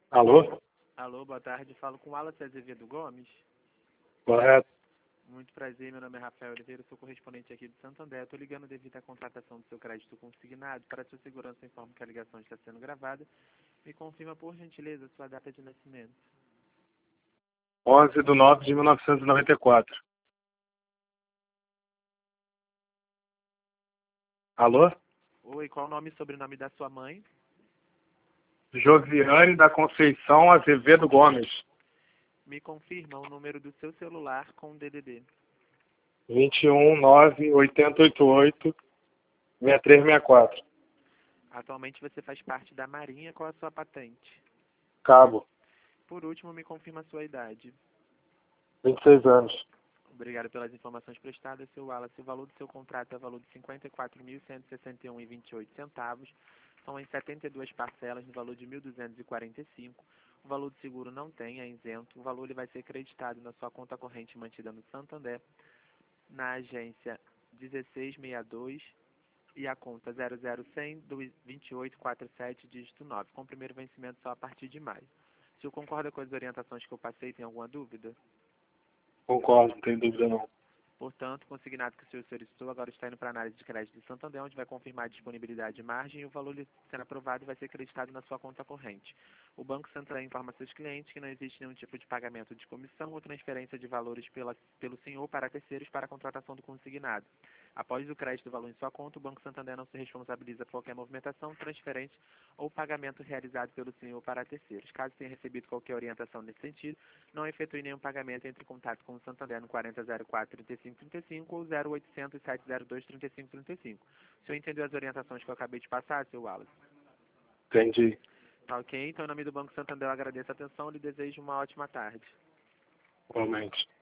Alô? Alô, boa tarde. Falo com Wallace Azevedo Gomes. Correto. Muito prazer, meu nome é Rafael Oliveira, sou correspondente aqui de Santo André. Estou ligando devido à contratação do seu crédito consignado. Para sua segurança, informo que a ligação está sendo gravada. Me confirma, por gentileza, sua data de nascimento. 11/9/1994. Alô? Oi, qual o nome e sobrenome da sua mãe? Josiane da Conceição Azevedo Gomes. Me confirma o número do seu celular com o DDD. 21/9/888-6364. Atualmente você faz parte da Marinha. Qual a sua patente? Cabo. Por último, me confirma a sua idade. 26 anos. Obrigado pelas informações prestadas, seu Wallace. O valor do seu contrato é o valor de R$ 54.161,28. São em 72 parcelas, no valor de R$ 1.245. O valor do seguro não tem, é isento. O valor ele vai ser creditado na sua conta corrente mantida no Santander, na agência 1662 e a conta 00100-2847, dígito 9, com o primeiro vencimento só a partir de maio. O senhor concorda com as orientações que eu passei? Tem alguma dúvida? Concordo, não tem dúvida não. Portanto, consignado que o senhor solicitou, agora está indo para a análise de crédito de Santander, onde vai confirmar a disponibilidade de margem e o valor sendo aprovado vai ser creditado na sua conta corrente. O Banco Santander informa a seus clientes que não existe nenhum tipo de pagamento de comissão ou transferência de valores pelo senhor para terceiros para a contratação do consignado. Após o crédito do valor em sua conta, o Banco Santander não se responsabiliza por qualquer movimentação, transferência ou pagamento realizado pelo senhor para terceiros. Caso tenha recebido qualquer orientação nesse sentido, não efetue nenhum pagamento, entre em contato com o Santander no 4004-3535 ou 0800-702-3535. O senhor entendeu as orientações que eu acabei de passar, seu Wallace? Entendi. Tá ok? Então, em nome do Banco Santander, eu agradeço a atenção e lhe desejo uma ótima tarde. Igualmente.